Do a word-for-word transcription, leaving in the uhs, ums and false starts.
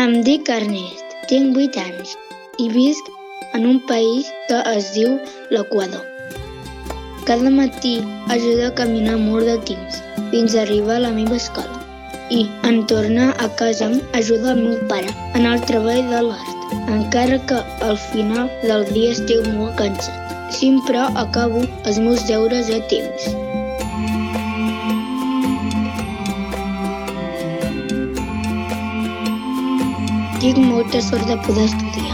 Em dic Ernest, tinc vuit anys i visc en un país que es diu l'Equador. Cada matí ajudo a caminar mur de temps fins a arribar a la meva escola i en tornar a casa ajudo el meu pare en el treball de l'hort, encara que al final del dia estic molt cansat. Sempre acabo els meus deures a temps. Tinc molta sort de poder estudiar.